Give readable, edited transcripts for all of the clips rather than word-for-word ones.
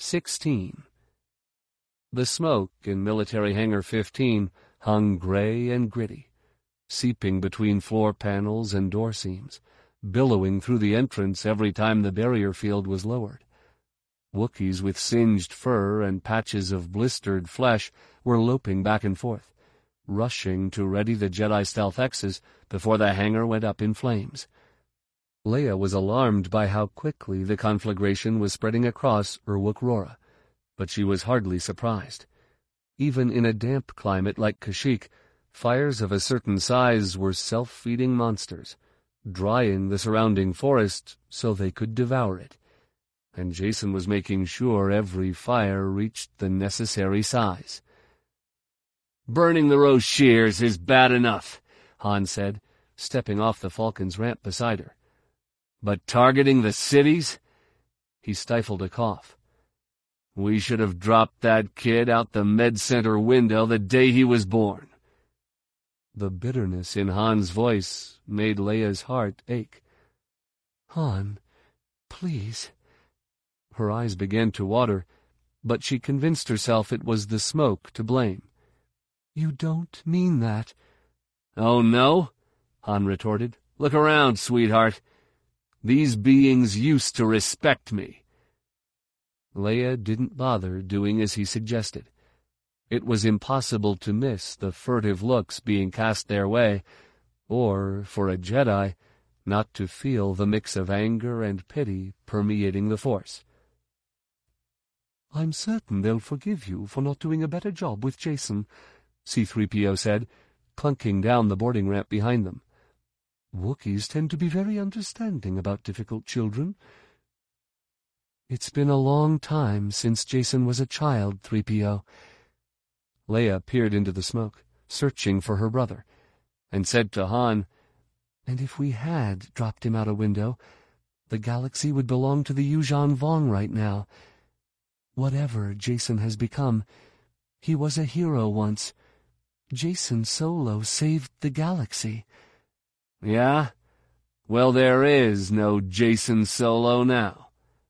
16. The smoke in Military Hangar 15 hung gray and gritty, seeping between floor panels and door seams, billowing through the entrance every time the barrier field was lowered. Wookiees with singed fur and patches of blistered flesh were loping back and forth, rushing to ready the Jedi Stealth X's before the hangar went up in flames. Leia was alarmed by how quickly the conflagration was spreading across Uruk-Rora, but she was hardly surprised. Even in a damp climate like Kashyyyk, fires of a certain size were self-feeding monsters, drying the surrounding forest so they could devour it. And Jacen was making sure every fire reached the necessary size. "Burning the Roshirs is bad enough," Han said, stepping off the Falcon's ramp beside her. "But targeting the cities?" He stifled a cough. "We should have dropped that kid out the med center window the day he was born." The bitterness in Han's voice made Leia's heart ache. "Han, please." Her eyes began to water, but she convinced herself it was the smoke to blame. "You don't mean that." "Oh, no?" Han retorted. "Look around, sweetheart. These beings used to respect me." Leia didn't bother doing as he suggested. It was impossible to miss the furtive looks being cast their way, or, for a Jedi, not to feel the mix of anger and pity permeating the Force. "I'm certain they'll forgive you for not doing a better job with Jacen," C-3PO said, clunking down the boarding ramp behind them. "Wookiees tend to be very understanding about difficult children." "It's been a long time since Jacen was a child, 3PO. Leia peered into the smoke, searching for her brother, and said to Han, "And if we had dropped him out a window, the galaxy would belong to the Yuuzhan Vong right now. Whatever Jacen has become, he was a hero once. Jacen Solo saved the galaxy." "Yeah? Well, there is no Jacen Solo now."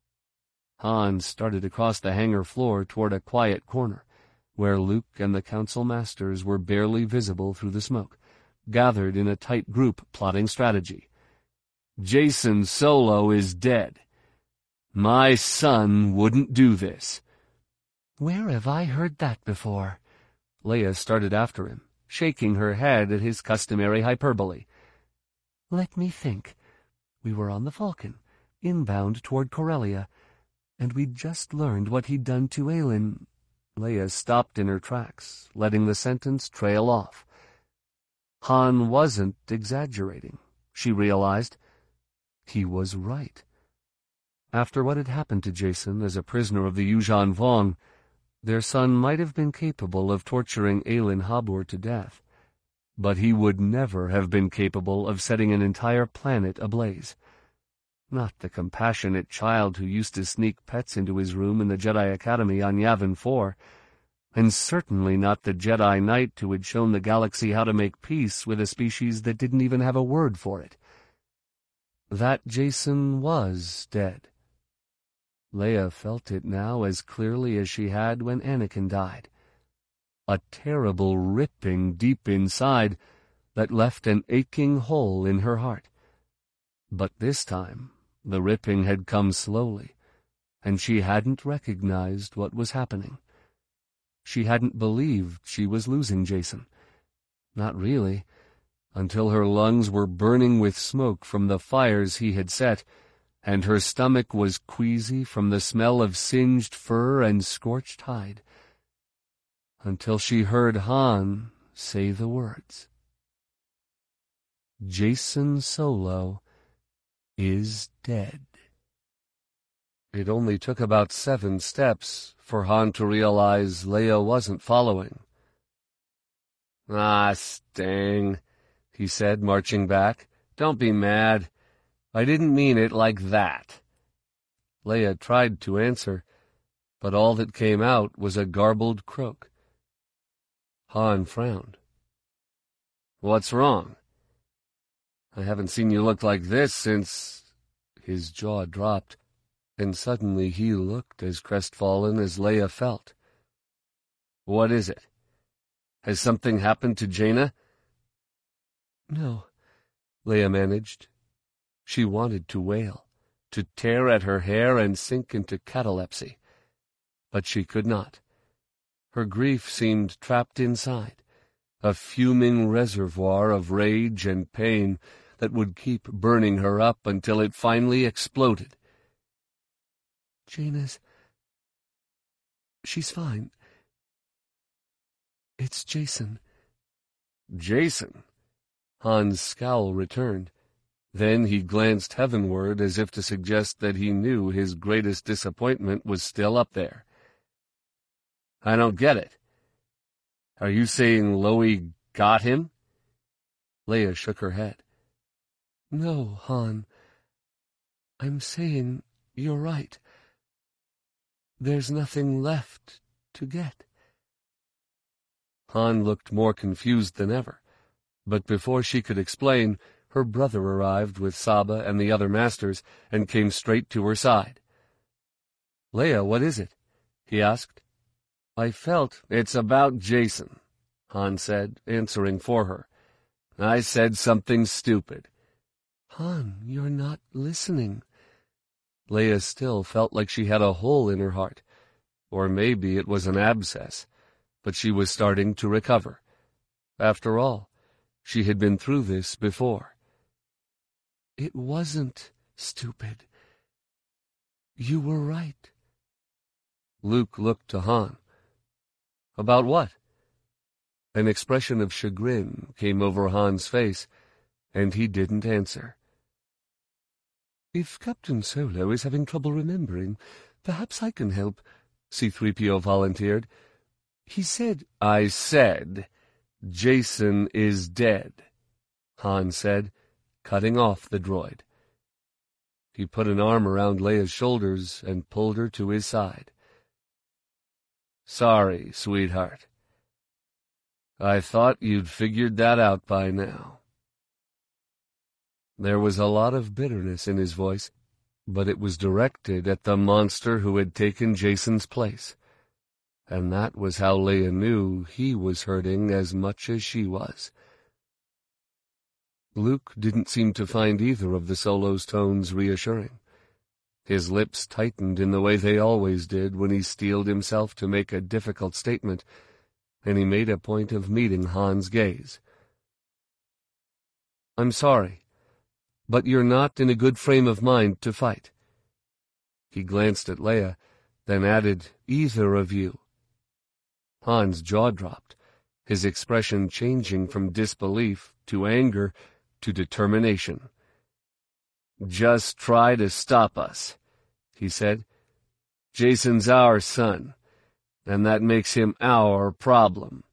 Han started across the hangar floor toward a quiet corner, where Luke and the Council Masters were barely visible through the smoke, gathered in a tight group plotting strategy. "Jacen Solo is dead. My son wouldn't do this." "Where have I heard that before?" Leia started after him, shaking her head at his customary hyperbole. "Let me think. We were on the Falcon, inbound toward Corellia, and we'd just learned what he'd done to Aelin." Leia stopped in her tracks, letting the sentence trail off. Han wasn't exaggerating, she realized. He was right. After what had happened to Jacen as a prisoner of the Yuuzhan Vong, their son might have been capable of torturing Aelin Habur to death, but he would never have been capable of setting an entire planet ablaze. Not the compassionate child who used to sneak pets into his room in the Jedi Academy on Yavin 4, and certainly not the Jedi Knight who had shown the galaxy how to make peace with a species that didn't even have a word for it. That Jacen was dead. Leia felt it now as clearly as she had when Anakin died. A terrible ripping deep inside that left an aching hole in her heart. But this time, the ripping had come slowly, and she hadn't recognized what was happening. She hadn't believed she was losing Jacen. Not really, until her lungs were burning with smoke from the fires he had set, and her stomach was queasy from the smell of singed fur and scorched hide. Until she heard Han say the words. "Jacen Solo is dead." It only took about 7 steps for Han to realize Leia wasn't following. "Ah, Sting," he said, marching back. "Don't be mad. I didn't mean it like that." Leia tried to answer, but all that came out was a garbled croak. Han frowned. "What's wrong? I haven't seen you look like this since—" His jaw dropped, and suddenly he looked as crestfallen as Leia felt. "What is it? Has something happened to Jaina?" "No," Leia managed. She wanted to wail, to tear at her hair and sink into catalepsy. But she could not. Her grief seemed trapped inside, a fuming reservoir of rage and pain that would keep burning her up until it finally exploded. She's fine. It's Jacen." "Jacen?" Han's scowl returned. Then he glanced heavenward as if to suggest that he knew his greatest disappointment was still up there. "I don't get it. Are you saying Loie got him?" Leia shook her head. "No, Han. I'm saying you're right. There's nothing left to get." Han looked more confused than ever, but before she could explain, her brother arrived with Saba and the other masters and came straight to her side. "Leia, what is it?" he asked. "I felt it's about Jacen," Han said, answering for her. "I said something stupid." "Han, you're not listening." Leia still felt like she had a hole in her heart, or maybe it was an abscess, but she was starting to recover. After all, she had been through this before. "It wasn't stupid. You were right." Luke looked to Han. "About what?" An expression of chagrin came over Han's face, and he didn't answer. "If Captain Solo is having trouble remembering, perhaps I can help," C-3PO volunteered. "He said—" "I said, Jacen is dead," Han said, cutting off the droid. He put an arm around Leia's shoulders and pulled her to his side. "Sorry, sweetheart. I thought you'd figured that out by now." There was a lot of bitterness in his voice, but it was directed at the monster who had taken Jacen's place, and that was how Leia knew he was hurting as much as she was. Luke didn't seem to find either of the Solo's tones reassuring. His lips tightened in the way they always did when he steeled himself to make a difficult statement, and he made a point of meeting Han's gaze. "I'm sorry, but you're not in a good frame of mind to fight." He glanced at Leia, then added, "Either of you." Han's jaw dropped, his expression changing from disbelief to anger to determination. "Just try to stop us," he said. "Jacen's our son, and that makes him our problem."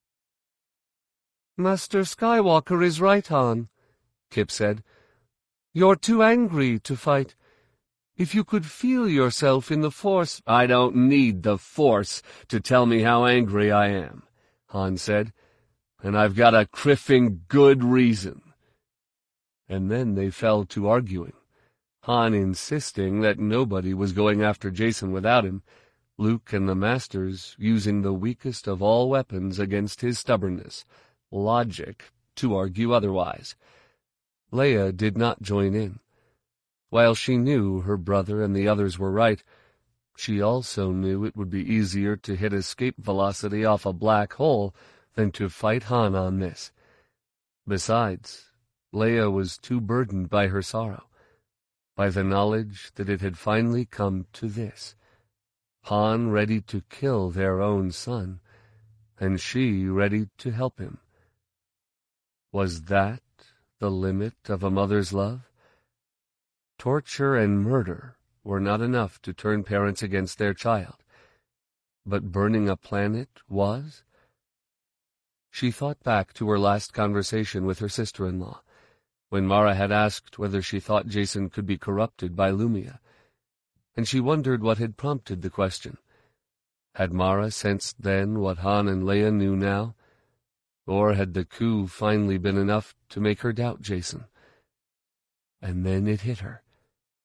"Master Skywalker is right, Han," Kip said. "You're too angry to fight. If you could feel yourself in the Force—" "I don't need the Force to tell me how angry I am," Han said, "and I've got a criffing good reason." And then they fell to arguing, Han insisting that nobody was going after Jacen without him, Luke and the Masters using the weakest of all weapons against his stubbornness, logic, to argue otherwise. Leia did not join in. While she knew her brother and the others were right, she also knew it would be easier to hit escape velocity off a black hole than to fight Han on this. Besides, Leia was too burdened by her sorrow, by the knowledge that it had finally come to this. Han ready to kill their own son, and she ready to help him. Was that the limit of a mother's love? Torture and murder were not enough to turn parents against their child, but burning a planet was? She thought back to her last conversation with her sister-in-law, when Mara had asked whether she thought Jacen could be corrupted by Lumia, and she wondered what had prompted the question. Had Mara sensed then what Han and Leia knew now, or had the coup finally been enough to make her doubt Jacen? And then it hit her.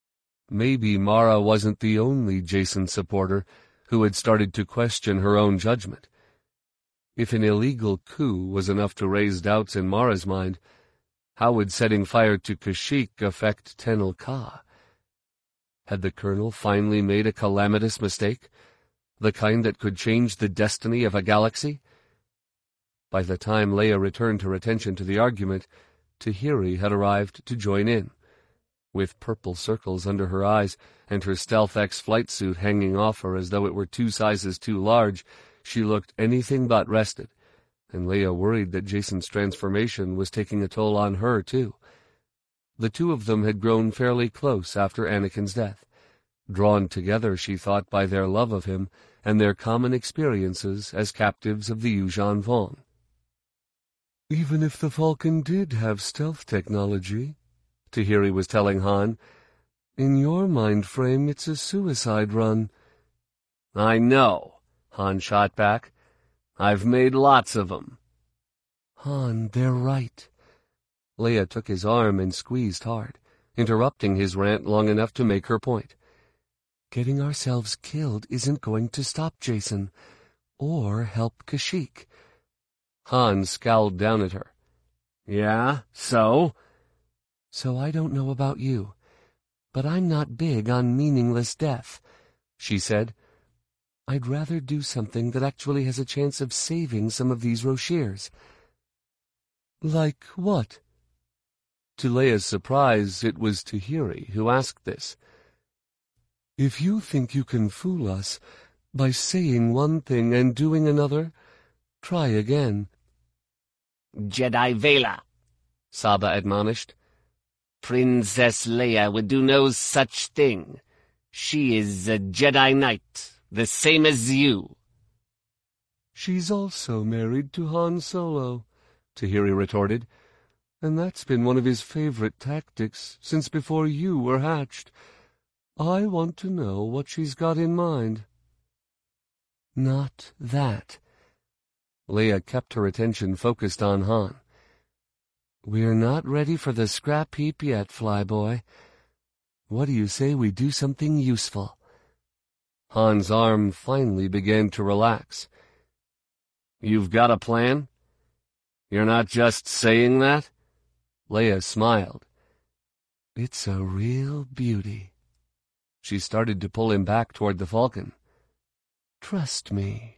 Maybe Mara wasn't the only Jacen supporter who had started to question her own judgment. If an illegal coup was enough to raise doubts in Mara's mind, how would setting fire to Kashyyyk affect Tenel Ka? Had the colonel finally made a calamitous mistake, the kind that could change the destiny of a galaxy? By the time Leia returned her attention to the argument, Tahiri had arrived to join in. With purple circles under her eyes and her Stealth X flight suit hanging off her as though it were 2 sizes too large, she looked anything but rested, and Leia worried that Jacen's transformation was taking a toll on her, too. The two of them had grown fairly close after Anakin's death, drawn together, she thought, by their love of him and their common experiences as captives of the Yuuzhan Vong. "Even if the Falcon did have stealth technology," Tahiri was telling Han, "in your mind frame it's a suicide run." "I know," Han shot back. "I've made lots of them." "Han, they're right." Leia took his arm and squeezed hard, interrupting his rant long enough to make her point. "Getting ourselves killed isn't going to stop Jacen, or help Kashyyyk." Han scowled down at her. "Yeah, so?" "So I don't know about you, but I'm not big on meaningless death," she said. "I'd rather do something that actually has a chance of saving some of these Roshirs." "Like what?" To Leia's surprise, it was Tahiri who asked this. "If you think you can fool us by saying one thing and doing another, try again." "Jedi Vela," Saba admonished. "Princess Leia would do no such thing. She is a Jedi Knight, the same as you." "She's also married to Han Solo," Tahiri retorted, "and that's been one of his favorite tactics since before you were hatched. I want to know what she's got in mind." "Not that." Leia kept her attention focused on Han. "We're not ready for the scrap heap yet, Flyboy. What do you say we do something useful?" Han's arm finally began to relax. "You've got a plan? You're not just saying that?" Leia smiled. "It's a real beauty." She started to pull him back toward the Falcon. "Trust me."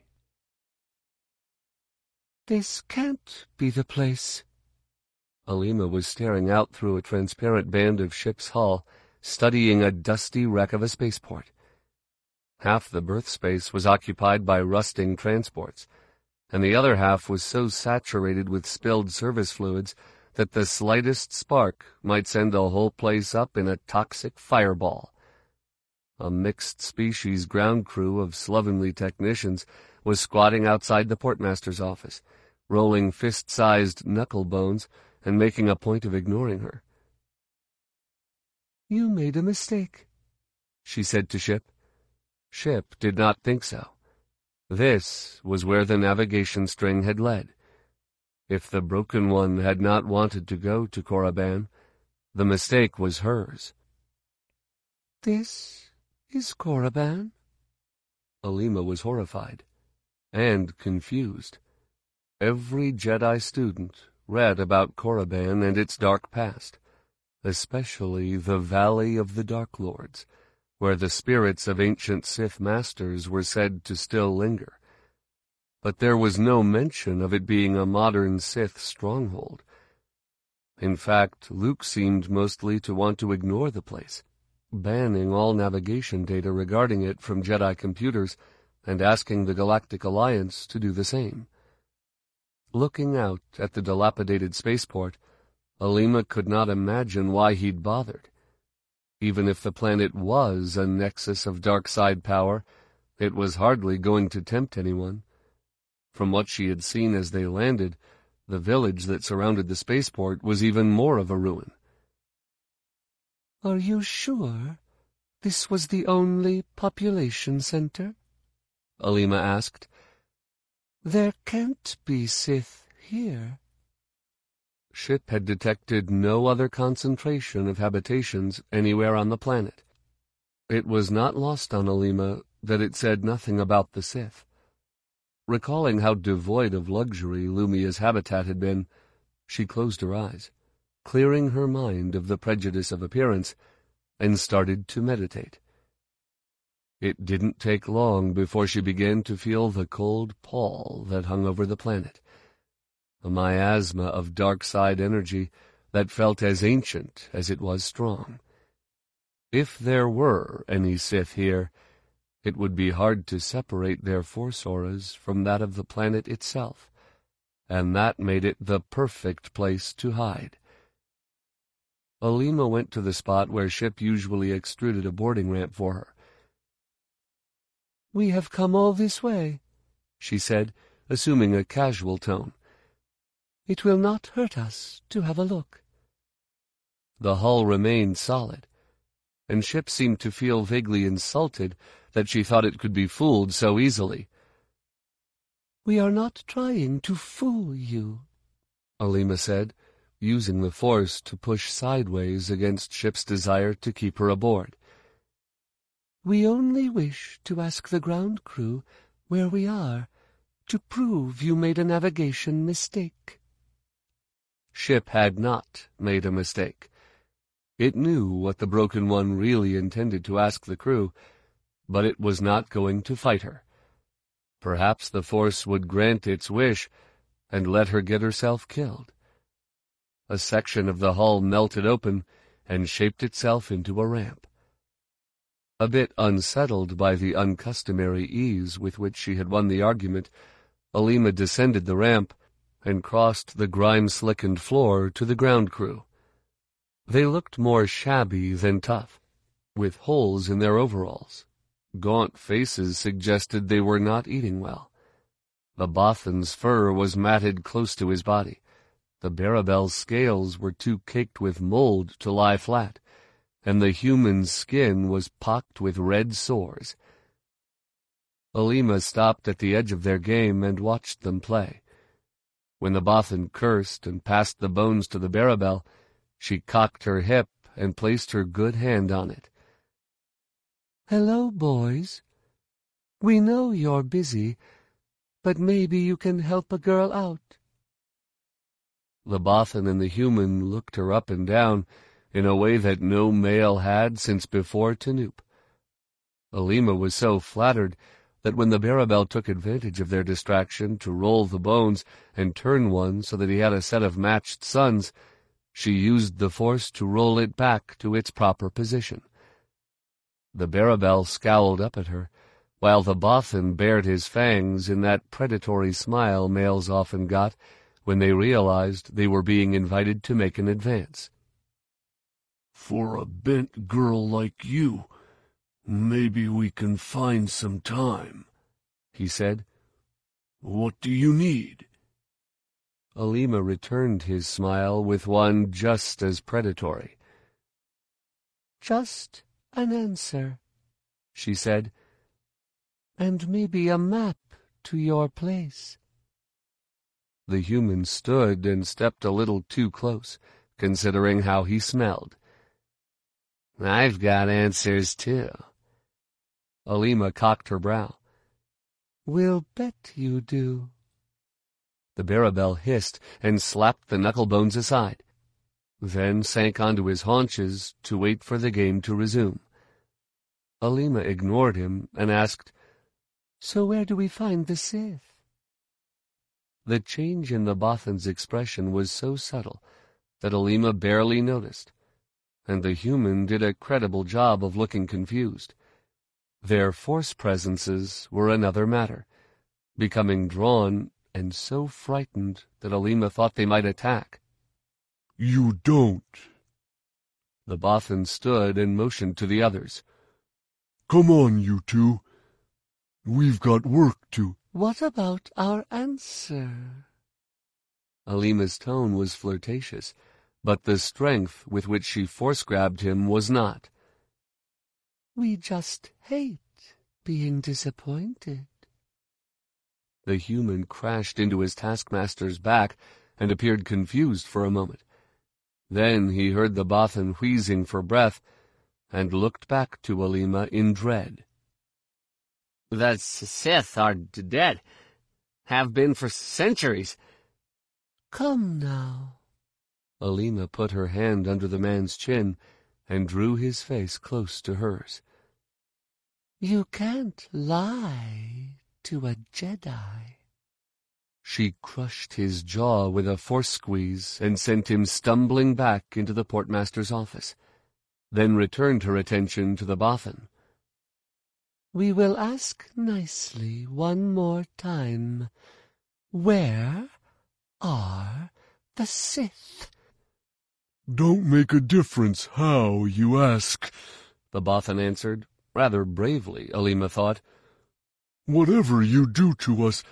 "This can't be the place." Alima was staring out through a transparent band of ship's hull, studying a dusty wreck of a spaceport. Half the berth space was occupied by rusting transports, and the other half was so saturated with spilled service fluids that the slightest spark might send the whole place up in a toxic fireball. A mixed-species ground crew of slovenly technicians was squatting outside the portmaster's office, rolling fist-sized knuckle bones and making a point of ignoring her. "You made a mistake," she said to Ship. Ship did not think so. This was where the navigation string had led. If the Broken One had not wanted to go to Korriban, the mistake was hers. "This is Korriban?" Alima was horrified and confused. Every Jedi student read about Korriban and its dark past, especially the Valley of the Dark Lords, where the spirits of ancient Sith masters were said to still linger. But there was no mention of it being a modern Sith stronghold. In fact, Luke seemed mostly to want to ignore the place, banning all navigation data regarding it from Jedi computers and asking the Galactic Alliance to do the same. Looking out at the dilapidated spaceport, Alima could not imagine why he'd bothered. Even if the planet was a nexus of dark side power, it was hardly going to tempt anyone. From what she had seen as they landed, the village that surrounded the spaceport was even more of a ruin. "Are you sure this was the only population center?" Alima asked. "There can't be Sith here." Ship had detected no other concentration of habitations anywhere on the planet. It was not lost on Alima that it said nothing about the Sith. Recalling how devoid of luxury Lumiya's habitat had been, she closed her eyes, clearing her mind of the prejudice of appearance, and started to meditate. It didn't take long before she began to feel the cold pall that hung over the planet, a miasma of dark-side energy that felt as ancient as it was strong. If there were any Sith here, it would be hard to separate their force auras from that of the planet itself, and that made it the perfect place to hide. Alima went to the spot where Ship usually extruded a boarding ramp for her. "We have come all this way," she said, assuming a casual tone. "It will not hurt us to have a look." The hull remained solid, and Ship seemed to feel vaguely insulted that she thought it could be fooled so easily. "We are not trying to fool you," Alima said, using the Force to push sideways against Ship's desire to keep her aboard. "We only wish to ask the ground crew where we are, to prove you made a navigation mistake." Ship had not made a mistake. It knew what the Broken One really intended to ask the crew, but it was not going to fight her. Perhaps the Force would grant its wish and let her get herself killed. A section of the hull melted open and shaped itself into a ramp. A bit unsettled by the uncustomary ease with which she had won the argument, Alima descended the ramp and crossed the grime-slickened floor to the ground crew. They looked more shabby than tough, with holes in their overalls. Gaunt faces suggested they were not eating well. The Bothan's fur was matted close to his body. The Barabel's scales were too caked with mold to lie flat, and the human's skin was pocked with red sores. Alima stopped at the edge of their game and watched them play. When the Bothan cursed and passed the bones to the Barabel, she cocked her hip and placed her good hand on it. "Hello, boys. We know you're busy, but maybe you can help a girl out." The Bothan and the human looked her up and down in a way that no male had since before Tanoop. Alima was so flattered that when the Barabel took advantage of their distraction to roll the bones and turn one so that he had a set of matched sons, she used the Force to roll it back to its proper position. The Barabel scowled up at her, while the Bothan bared his fangs in that predatory smile males often got when they realized they were being invited to make an advance. "For a bent girl like you, maybe we can find some time," he said. "What do you need?" Alima returned his smile with one just as predatory. "Just an answer," she said, "and maybe a map to your place." The human stood and stepped a little too close, considering how he smelled. "I've got answers, too." Alima cocked her brow. "We'll bet you do." The Barabel hissed and slapped the knucklebones aside, then sank onto his haunches to wait for the game to resume. Alima ignored him and asked, "So where do we find the Sith?" The change in the Bothan's expression was so subtle that Alima barely noticed, and the human did a credible job of looking confused. Their Force presences were another matter, becoming drawn and so frightened that Alima thought they might attack. "You don't." The Bothan stood and motioned to the others. "Come on, you two. We've got work to—" "What about our answer?" Alima's tone was flirtatious, but the strength with which she force-grabbed him was not. "We just hate being disappointed." The human crashed into his taskmaster's back and appeared confused for a moment. Then he heard the Bothan wheezing for breath, and looked back to Alima in dread. The Sith are dead. Have been for centuries. Come now. Alima put her hand under the man's chin and drew his face close to hers. You can't lie to a Jedi. She crushed his jaw with a force squeeze and sent him stumbling back into the portmaster's office, then returned her attention to the Bothan. We will ask nicely one more time. Where are the Sith? Don't make a difference how you ask, the Bothan answered, rather bravely, Alima thought. Whatever you do to us...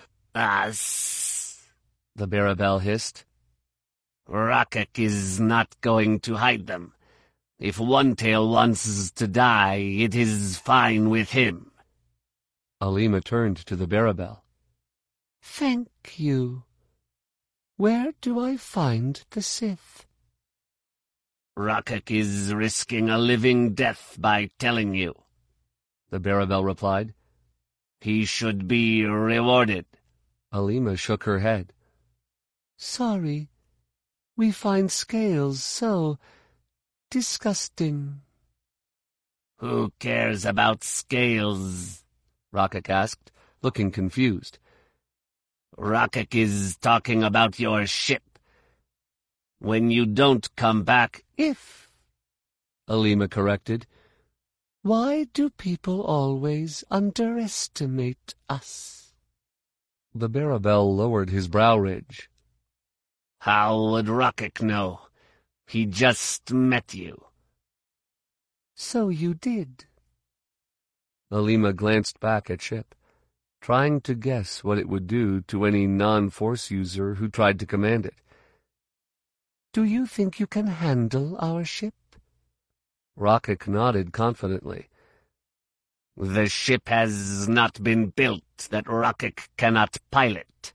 The Barabel hissed. Rockik is not going to hide them. If One-Tail wants to die, it is fine with him. Alima turned to the Barabel. Thank you. Where do I find the Sith? Rockik is risking a living death by telling you, the Barabel replied. He should be rewarded. Alima shook her head. Sorry. We find scales so disgusting. Who cares about scales? Rockik asked, looking confused. Rockik is talking about your ship. When you don't come back, if, Alima corrected. Why do people always underestimate us? The Barabel lowered his brow ridge. How would Rockik know? He just met you. So you did. Alima glanced back at Ship, trying to guess what it would do to any non-Force user who tried to command it. Do you think you can handle our ship? Rockik nodded confidently. The ship has not been built that Rockik cannot pilot.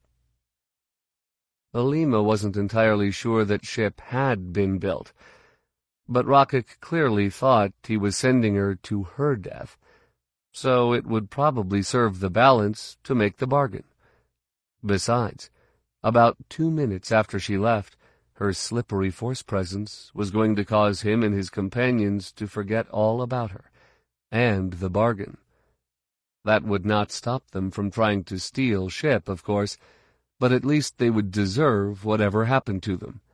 Alima wasn't entirely sure that Ship had been built, but Rockik clearly thought he was sending her to her death, so it would probably serve the balance to make the bargain. Besides, about 2 minutes after she left, her slippery Force presence was going to cause him and his companions to forget all about her, and the bargain. That would not stop them from trying to steal Ship, of course, but at least they would deserve whatever happened to them.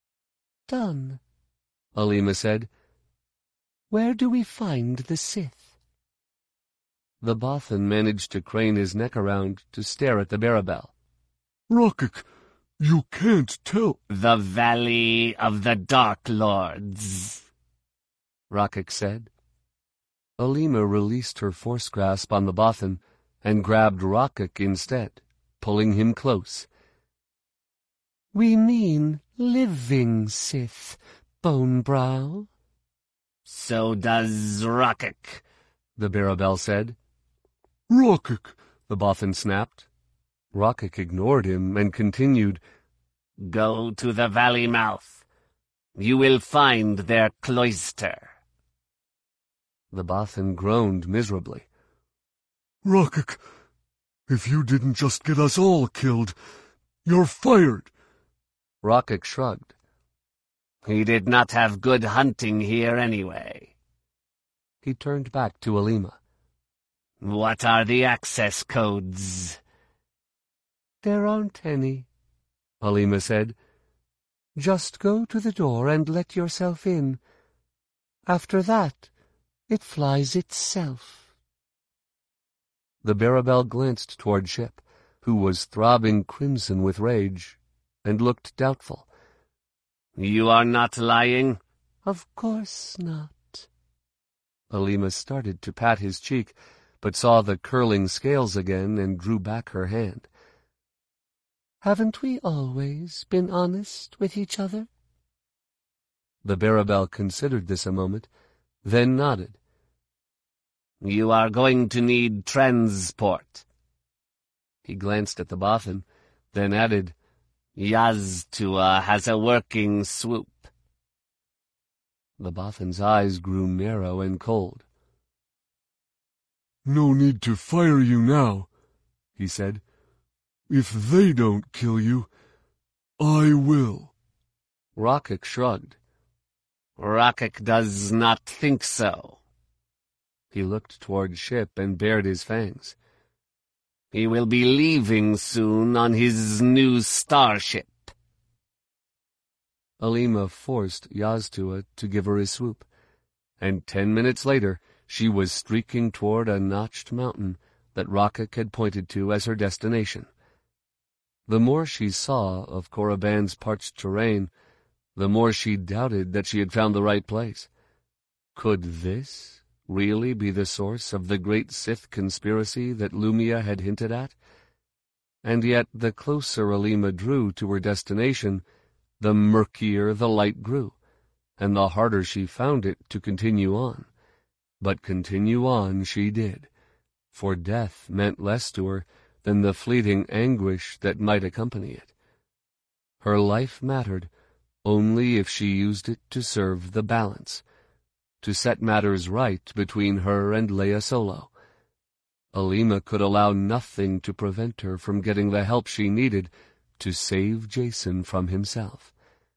Done, Alima said. Where do we find the Sith? The Bothan managed to crane his neck around to stare at the Barabel. Rockik, you can't tell. The Valley of the Dark Lords, Rockik said. Alima released her force grasp on the Bothan and grabbed Rockik instead, pulling him close. We mean living Sith, Bonebrow. So does Rockik, the Barabel said. Rockik, the Bothan snapped. Rockik ignored him and continued, Go to the valley mouth. You will find their cloister. The Bothan groaned miserably. Rockik, if you didn't just get us all killed, you're fired. Rockik shrugged. He did not have good hunting here anyway. He turned back to Alima. What are the access codes? There aren't any, Alima said. Just go to the door and let yourself in. After that, it flies itself. The Barabel glanced toward Ship, who was throbbing crimson with rage, and looked doubtful. You are not lying? Of course not. Alima started to pat his cheek, but saw the curling scales again and drew back her hand. Haven't we always been honest with each other? The Barabel considered this a moment, then nodded. You are going to need transport. He glanced at the Bothan, then added, Yaztua has a working swoop. The Bothan's eyes grew narrow and cold. "No need to fire you now," he said. "If they don't kill you, I will." Rockik shrugged. Rockik does not think so. He looked toward Ship and bared his fangs. He will be leaving soon on his new starship. Alima forced Yaztua to give her a swoop, and 10 minutes later she was streaking toward a notched mountain that Rockik had pointed to as her destination. The more she saw of Korriban's parched terrain, the more she doubted that she had found the right place. Could this really be the source of the great Sith conspiracy that Lumiya had hinted at? And yet the closer Alima drew to her destination, the murkier the light grew, and the harder she found it to continue on. But continue on she did, for death meant less to her than the fleeting anguish that might accompany it. Her life mattered only if she used it to serve the balance, to set matters right between her and Leia Solo. Alima could allow nothing to prevent her from getting the help she needed to save Jacen from himself.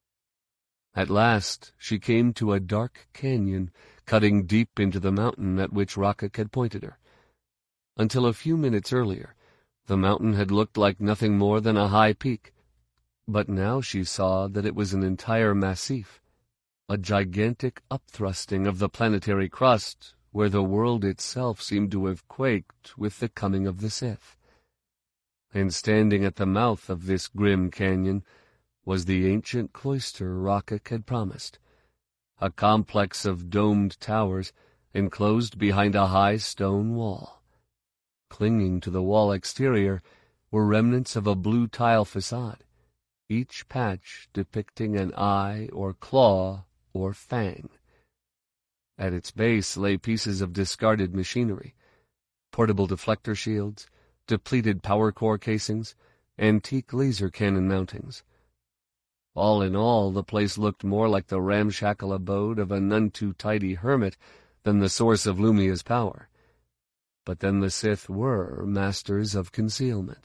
At last she came to a dark canyon cutting deep into the mountain at which Rockik had pointed her. Until a few minutes earlier, the mountain had looked like nothing more than a high peak, but now she saw that it was an entire massif, a gigantic upthrusting of the planetary crust where the world itself seemed to have quaked with the coming of the Sith. And standing at the mouth of this grim canyon was the ancient cloister Rockik had promised, a complex of domed towers enclosed behind a high stone wall. Clinging to the wall exterior were remnants of a blue tile facade, each patch depicting an eye or claw or fang. At its base lay pieces of discarded machinery, portable deflector shields, depleted power core casings, antique laser cannon mountings. All in all, the place looked more like the ramshackle abode of a none-too-tidy hermit than the source of Lumiya's power. But then the Sith were masters of concealment.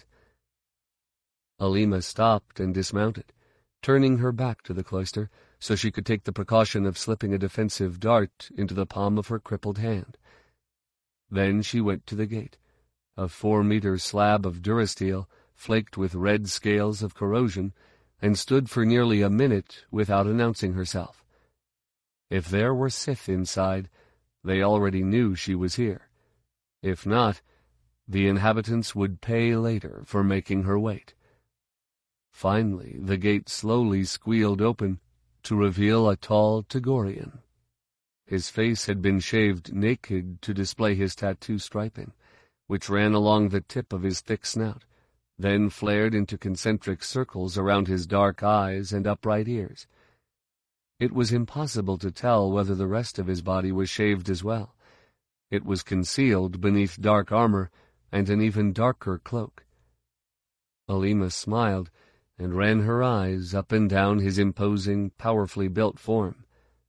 Alima stopped and dismounted, turning her back to the cloister so she could take the precaution of slipping a defensive dart into the palm of her crippled hand. Then she went to the gate, a 4-meter slab of durasteel flaked with red scales of corrosion, and stood for nearly a minute without announcing herself. If there were Sith inside, they already knew she was here. If not, the inhabitants would pay later for making her wait. Finally, the gate slowly squealed open to reveal a tall Togorian. His face had been shaved naked to display his tattoo striping, which ran along the tip of his thick snout, then flared into concentric circles around his dark eyes and upright ears. It was impossible to tell whether the rest of his body was shaved as well. It was concealed beneath dark armor and an even darker cloak. Alima smiled and ran her eyes up and down his imposing, powerfully built form.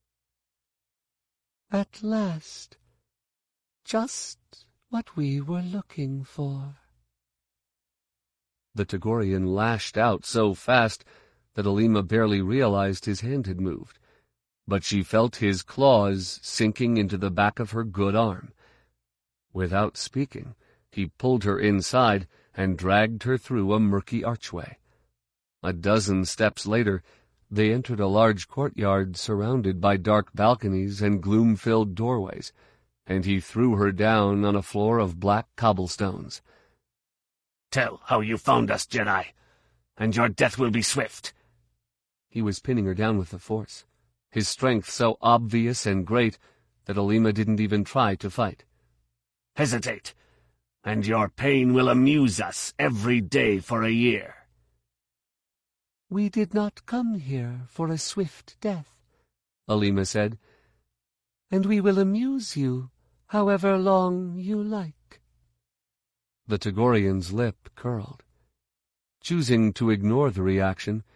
"At last, just what we were looking for." The Togorian lashed out so fast that Alima barely realized his hand had moved, but she felt his claws sinking into the back of her good arm. Without speaking, he pulled her inside and dragged her through a murky archway. A dozen steps later, they entered a large courtyard surrounded by dark balconies and gloom-filled doorways, and he threw her down on a floor of black cobblestones. "Tell how you found us, Jedi, and your death will be swift." He was pinning her down with the Force, his strength so obvious and great that Alima didn't even try to fight. "Hesitate, and your pain will amuse us every day for a year." "We did not come here for a swift death," Alima said, "and we will amuse you however long you like." The Togorian's lip curled. Choosing to ignore the reaction,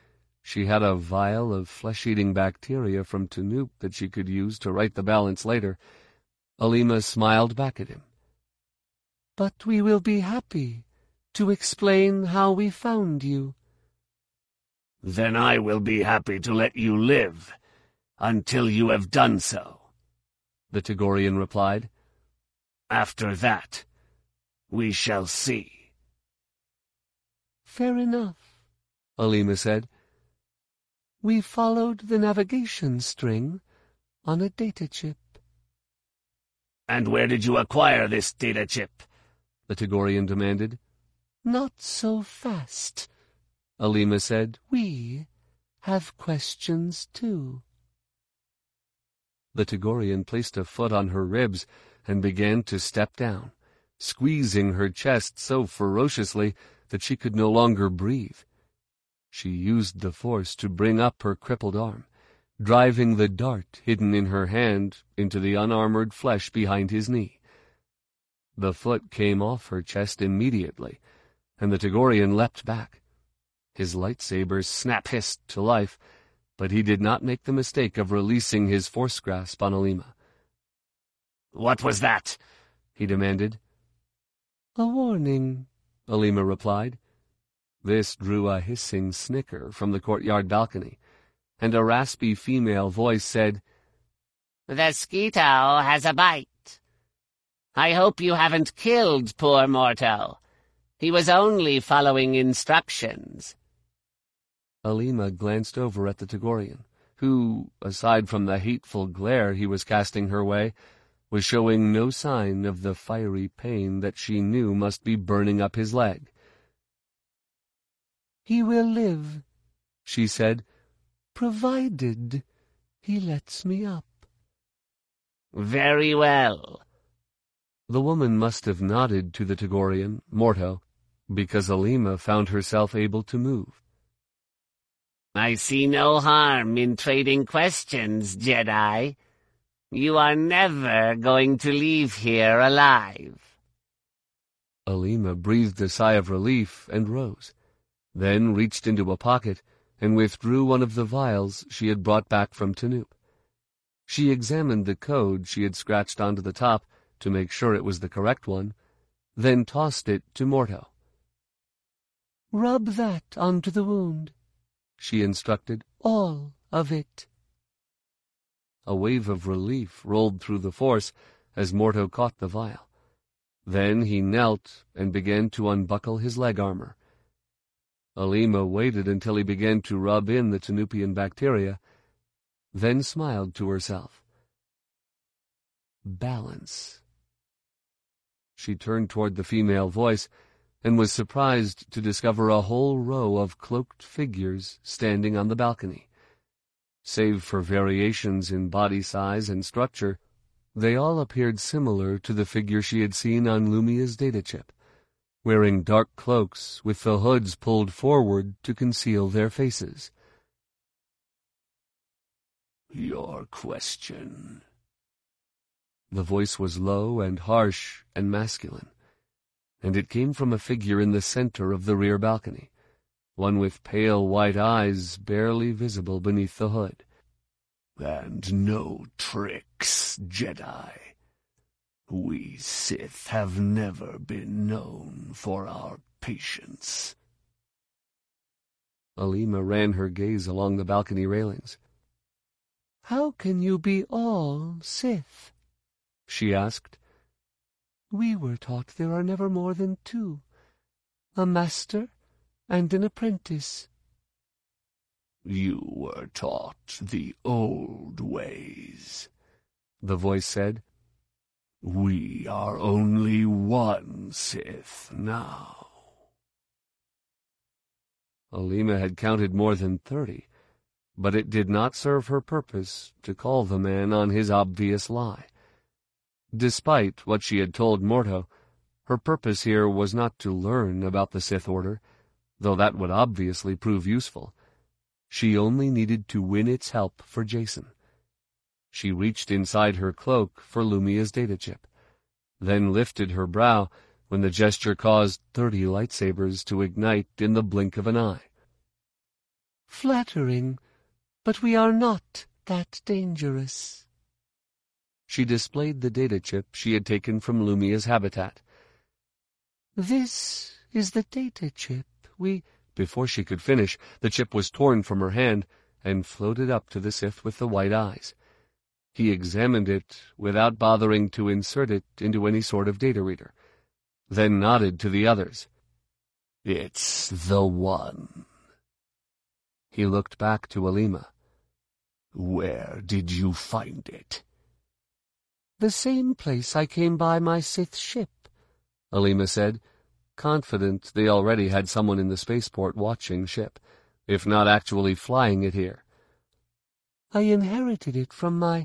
She had a vial of flesh-eating bacteria from Tanoop that she could use to right the balance later. Alima smiled back at him. "But we will be happy to explain how we found you." "Then I will be happy to let you live until you have done so," the Togorian replied. "After that, we shall see." "Fair enough," Alima said. "We followed the navigation string on a data chip." "And where did you acquire this data chip?" the Togorian demanded. "Not so fast," Alima said. "We have questions too." The Togorian placed a foot on her ribs and began to step down, squeezing her chest so ferociously that she could no longer breathe. She used the force to bring up her crippled arm, driving the dart hidden in her hand into the unarmored flesh behind his knee. The foot came off her chest immediately, and the Togorian leapt back. His lightsaber snap-hissed to life, but he did not make the mistake of releasing his force grasp on Alima. "What was that?" he demanded. "A warning," Alima replied. This drew a hissing snicker from the courtyard balcony, and a raspy female voice said, "The Skeeto has a bite. I hope you haven't killed poor Morto. He was only following instructions." Alima glanced over at the Togorian, who, aside from the hateful glare he was casting her way, was showing no sign of the fiery pain that she knew must be burning up his leg. "He will live," she said, "provided he lets me up." "Very well." The woman must have nodded to the Togorian, Morto, because Alima found herself able to move. "I see no harm in trading questions, Jedi. You are never going to leave here alive." Alima breathed a sigh of relief and rose, then reached into a pocket and withdrew one of the vials she had brought back from Tanoop. She examined the code she had scratched onto the top to make sure it was the correct one, then tossed it to Morto. "Rub that onto the wound," she instructed. "all of it." A wave of relief rolled through the Force as Morto caught the vial. Then he knelt and began to unbuckle his leg armor. Alima waited until he began to rub in the Tanoopian bacteria, then smiled to herself. Balance. She turned toward the female voice and was surprised to discover a whole row of cloaked figures standing on the balcony. Save for variations in body size and structure, they all appeared similar to the figure she had seen on Lumia's data chip, wearing dark cloaks with the hoods pulled forward to conceal their faces. "Your question." The voice was low and harsh and masculine, and it came from a figure in the center of the rear balcony, one with pale white eyes barely visible beneath the hood. "And no tricks, Jedi. We Sith have never been known for our patience." Alima ran her gaze along the balcony railings. "How can you be all Sith?" she asked. "We were taught there are never more than two, a master and an apprentice." "You were taught the old ways," the voice said. "We are only one Sith now." Alima had counted more than 30, but it did not serve her purpose to call the man on his obvious lie. Despite what she had told Morto, her purpose here was not to learn about the Sith Order, though that would obviously prove useful. She only needed to win its help for Jacen. She reached inside her cloak for Lumia's data chip, then lifted her brow when the gesture caused 30 lightsabers to ignite in the blink of an eye. Flattering, but we are not that dangerous." She displayed the data chip she had taken from Lumia's habitat. "This is the data chip we—" Before she could finish, the chip was torn from her hand and floated up to the Sith with the white eyes. He examined it without bothering to insert it into any sort of data reader, then nodded to the others. "It's the one." He looked back to Alima. "Where did you find it?" "The same place I came by my Sith ship," Alima said, confident they already had someone in the spaceport watching ship, if not actually flying it here. "I inherited it from my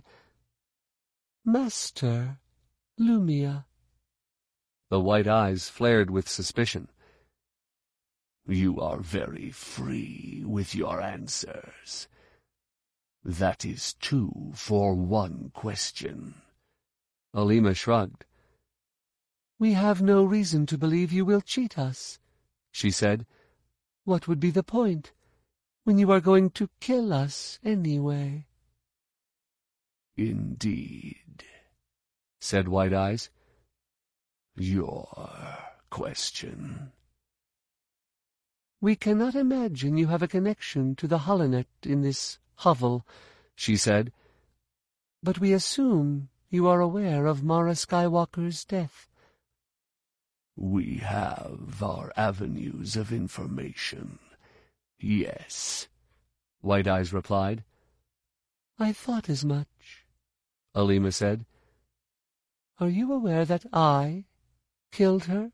master, Lumia." The white eyes flared with suspicion. "You are very free with your answers. That is 2 for 1 question. Alima shrugged. "We have no reason to believe you will cheat us," she said. "What would be the point, when you are going to kill us anyway?" "Indeed," said White Eyes. "Your question." "We cannot imagine you have a connection to the holonet in this hovel," she said. "But we assume you are aware of Mara Skywalker's death." "We have our avenues of information, yes," White Eyes replied. "I thought as much," Alima said. "Are you aware that I killed her?"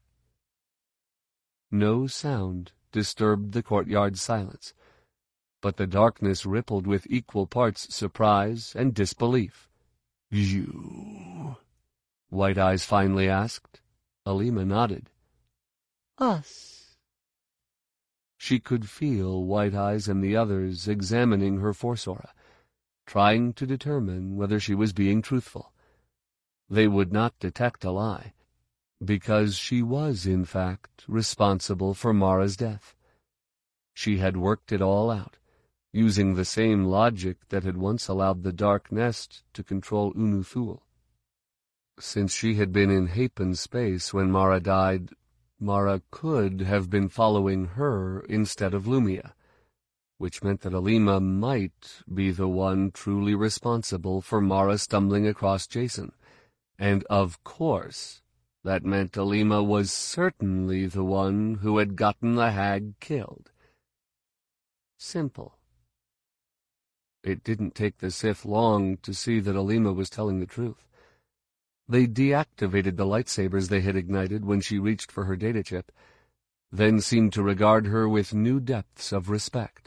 No sound disturbed the courtyard's silence, but the darkness rippled with equal parts surprise and disbelief. "You?" White Eyes finally asked. Alima nodded. "Us." She could feel White Eyes and the others examining her force aura, trying to determine whether she was being truthful. They would not detect a lie, because she was, in fact, responsible for Mara's death. She had worked it all out, using the same logic that had once allowed the Dark Nest to control Unu Thul. Since she had been in Hapan space when Mara died, Mara could have been following her instead of Lumia, which meant that Alima might be the one truly responsible for Mara stumbling across Jacen. And of course, that meant Alima was certainly the one who had gotten the hag killed. Simple. It didn't take the Sith long to see that Alima was telling the truth. They deactivated the lightsabers they had ignited when she reached for her data chip, then seemed to regard her with new depths of respect.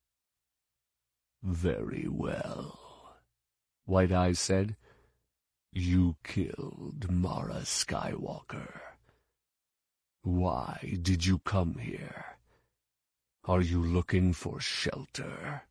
"Very well," White Eyes said. "You killed Mara Skywalker. Why did you come here? Are you looking for shelter?"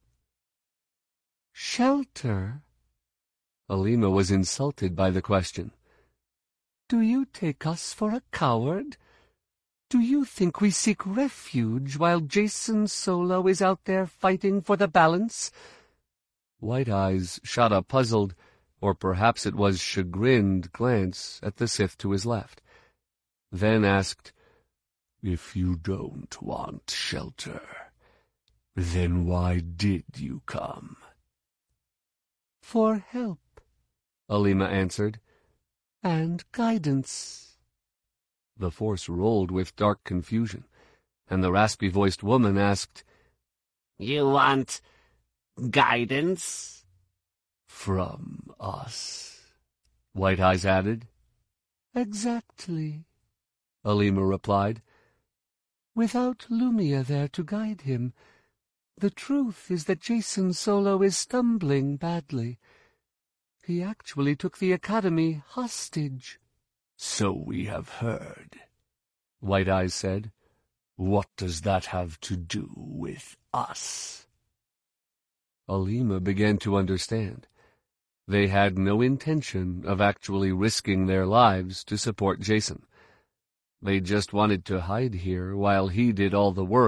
"Shelter?" Alima was insulted by the question. "Do you take us for a coward? Do you think we seek refuge while Jacen Solo is out there fighting for the balance?" White Eyes shot a puzzled, or perhaps it was chagrined, glance at the Sith to his left, then asked, "If you don't want shelter, then why did you come?" "For help," Alima answered. "And guidance." The Force rolled with dark confusion, and the raspy-voiced woman asked, "You want guidance?" "From us," White Eyes added. "Exactly," Alima replied. "Without Lumia there to guide him, the truth is that Jacen Solo is stumbling badly. He actually took the Academy hostage." "So we have heard," White Eyes said. "What does that have to do with us?" Alima began to understand. They had no intention of actually risking their lives to support Jacen. They just wanted to hide here while he did all the work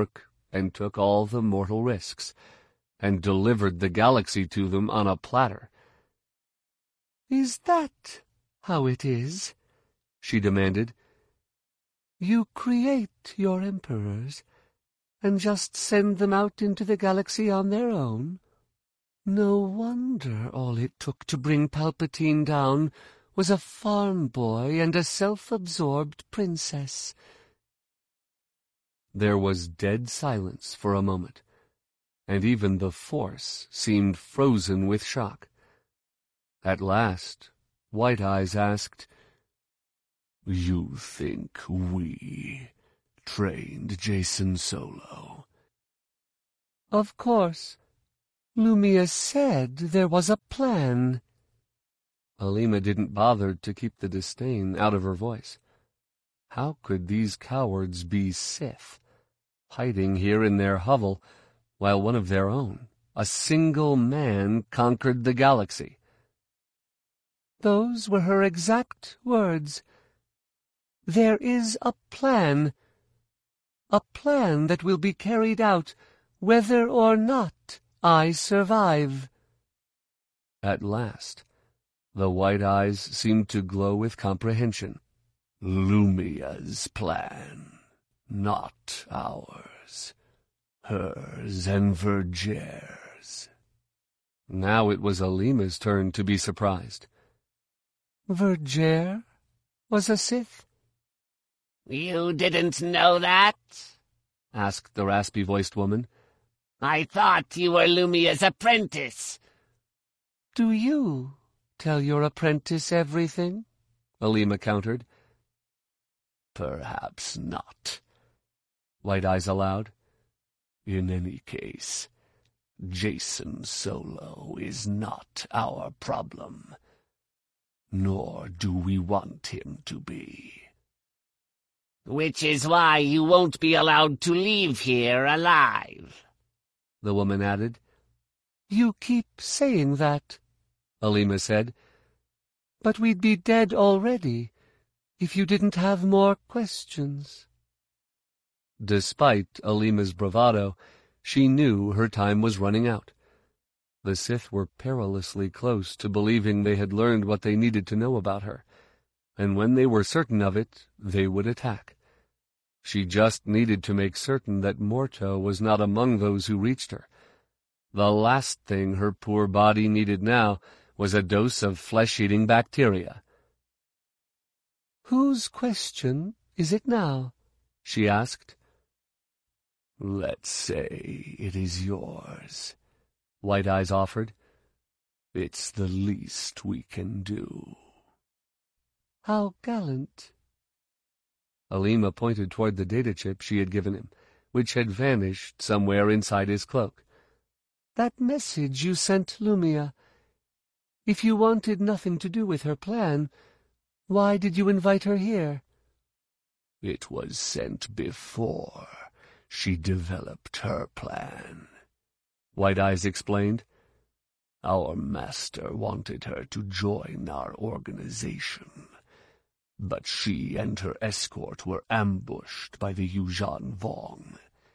and took all the mortal risks, and delivered the galaxy to them on a platter. "Is that how it is?" she demanded. "You create your emperors, and just send them out into the galaxy on their own? No wonder all it took to bring Palpatine down was a farm boy and a self-absorbed princess." There was dead silence for a moment, and even the Force seemed frozen with shock. At last, White Eyes asked, "You think we trained Jacen Solo?" "Of course. Lumia said there was a plan." Alima didn't bother to keep the disdain out of her voice. How could these cowards be Sith, hiding here in their hovel, while one of their own, a single man, conquered the galaxy? Those were her exact words. "There is a plan that will be carried out whether or not I survive." At last, the White Eyes seemed to glow with comprehension. "Lumia's plan, not ours. Hers and Vergere's." Now it was Alima's turn to be surprised. "Vergere was a Sith?" "You didn't know that?" asked the raspy-voiced woman. "I thought you were Lumia's apprentice." "Do you tell your apprentice everything?" Alima countered. "Perhaps not," White Eyes allowed. "In any case, Jacen Solo is not our problem, nor do we want him to be." "Which is why you won't be allowed to leave here alive," the woman added. "You keep saying that," Alima said. "but we'd be dead already if you didn't have more questions." Despite Alima's bravado, she knew her time was running out. The Sith were perilously close to believing they had learned what they needed to know about her, and when they were certain of it, they would attack. She just needed to make certain that Morto was not among those who reached her. The last thing her poor body needed now was a dose of flesh-eating bacteria. "Whose question is it now?" she asked. "Let's say it is yours," White Eyes offered. "It's the least we can do." "How gallant." Alima pointed toward the data chip she had given him, which had vanished somewhere inside his cloak. "That message you sent Lumia. If you wanted nothing to do with her plan, why did you invite her here?" "It was sent before she developed her plan," White Eyes explained. "Our master wanted her to join our organization, but she and her escort were ambushed by the Yuuzhan Vong.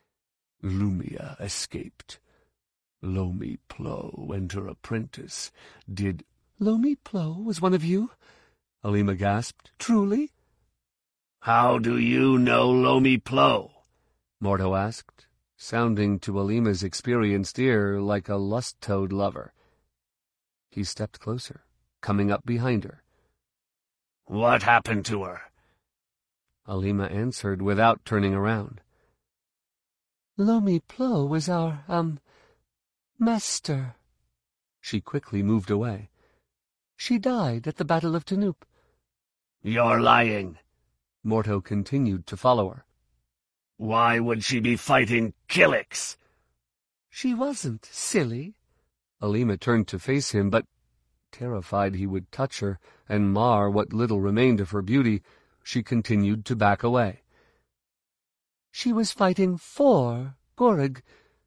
Lumia escaped. Lomi Plo and her apprentice did—" "Lomi Plo was one of you?" Alima gasped. "Truly?" "How do you know Lomi Plo?" Morto asked, sounding to Alima's experienced ear like a lust-toad lover. He stepped closer, coming up behind her. "What happened to her?" Alima answered without turning around. "Lomi Plo was our, master." She quickly moved away. "She died at the Battle of Tanoop." "You're lying." Morto continued to follow her. "Why would she be fighting Killix?" "She wasn't, silly." Alima turned to face him, but, terrified he would touch her and mar what little remained of her beauty, she continued to back away. "She was fighting for Gorog.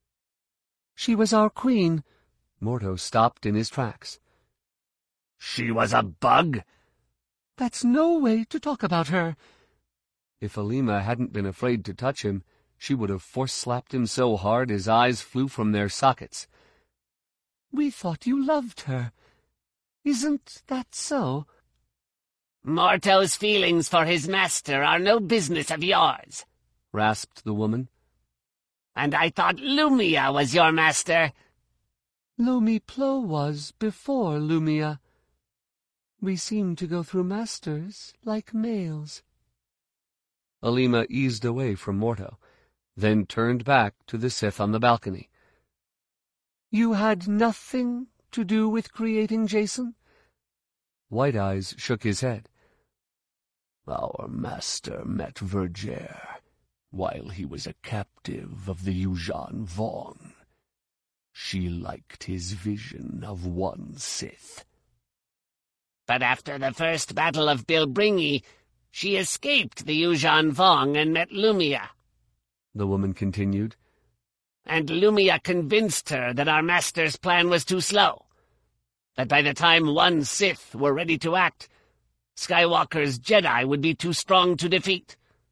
She was our queen." Morto stopped in his tracks. "She was a bug?" "That's no way to talk about her." If Alima hadn't been afraid to touch him, she would have force-slapped him so hard his eyes flew from their sockets. "We thought you loved her. Isn't that so?" "Morto's feelings for his master are no business of yours," rasped the woman. "And I thought Lumia was your master." Lomi Plo was before Lumia. We seem to go through masters like males. Alima eased away from Morto, then turned back to the Sith on the balcony. "You had nothing to do with creating Jacen?" White Eyes shook his head. "Our master met Vergere while he was a captive of the Yuuzhan Vong. She liked his vision of one Sith. But after the first battle of Bilbringi, she escaped the Yuuzhan Vong and met Lumia," the woman continued. "And Lumia convinced her that our master's plan was too slow, that by the time one Sith were ready to act, Skywalker's Jedi would be too strong to defeat."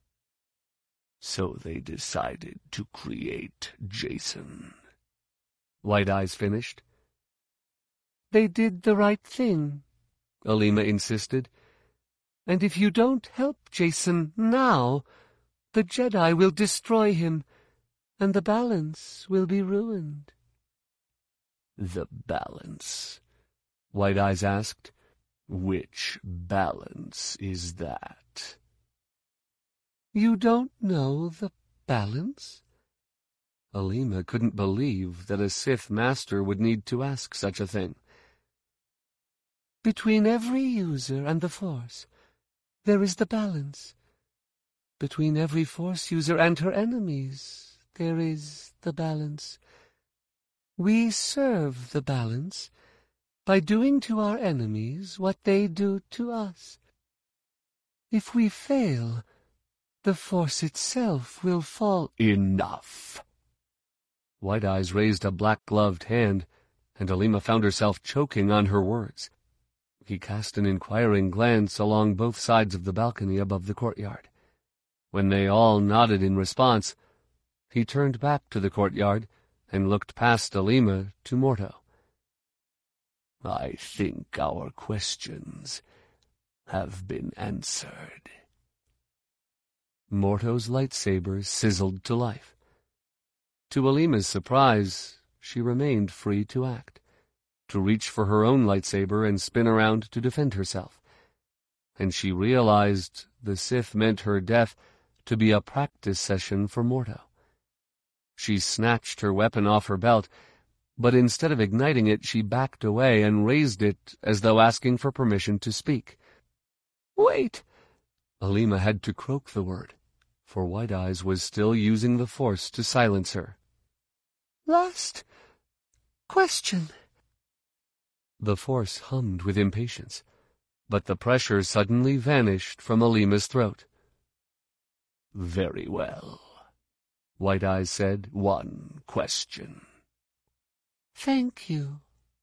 So they decided to create Jacen," White Eyes finished. "They did the right thing," Alima insisted. "And if you don't help Jacen now, the Jedi will destroy him, and the balance will be ruined." "The balance?" White Eyes asked. "Which balance is that?" "You don't know the balance?" Alima couldn't believe that a Sith master would need to ask such a thing. "Between every user and the Force, there is the balance. Between every Force user and her enemies, there is the balance. We serve the balance by doing to our enemies what they do to us. If we fail, the Force itself will fall." "Enough!" White Eyes raised a black-gloved hand, and Alima found herself choking on her words. He cast an inquiring glance along both sides of the balcony above the courtyard. When they all nodded in response, he turned back to the courtyard and looked past Alima to Morto. "I think our questions have been answered." Morto's lightsaber sizzled to life. To Alima's surprise, she remained free to act, to reach for her own lightsaber and spin around to defend herself. And she realized the Sith meant her death to be a practice session for Morto. She snatched her weapon off her belt, but instead of igniting it, she backed away and raised it as though asking for permission to speak. "Wait!" Alima had to croak the word, for White Eyes was still using the Force to silence her. "Last question." The Force hummed with impatience, but the pressure suddenly vanished from Alima's throat. "Very well," White Eyes said. "One question." "Thank you."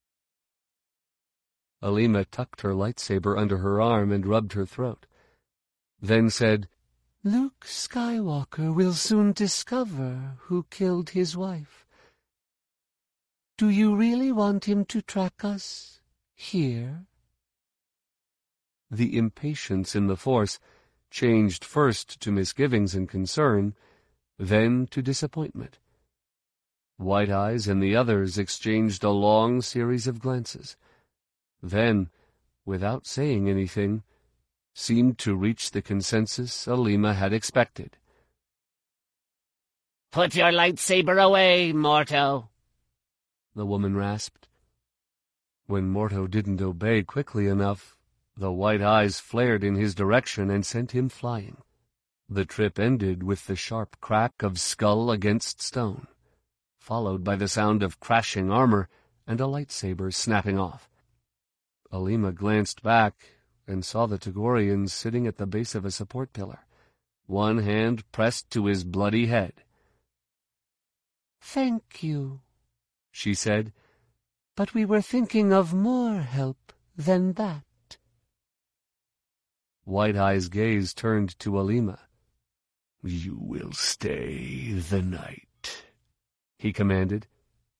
Alima tucked her lightsaber under her arm and rubbed her throat, then said, "Luke Skywalker will soon discover who killed his wife. Do you really want him to track us here?" The impatience in the Force changed first to misgivings and concern, then to disappointment. White Eyes and the others exchanged a long series of glances, then, without saying anything, seemed to reach the consensus Alima had expected. "Put your lightsaber away, Morto," the woman rasped. When Morto didn't obey quickly enough, the White Eyes flared in his direction and sent him flying. The trip ended with the sharp crack of skull against stone, followed by the sound of crashing armor and a lightsaber snapping off. Alima glanced back and saw the Togorian sitting at the base of a support pillar, one hand pressed to his bloody head. "Thank you," she said, "but we were thinking of more help than that." White Eyes' gaze turned to Alima. You will stay the night," he commanded.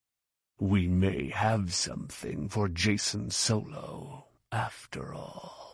"We may have something for Jason Solo, after all."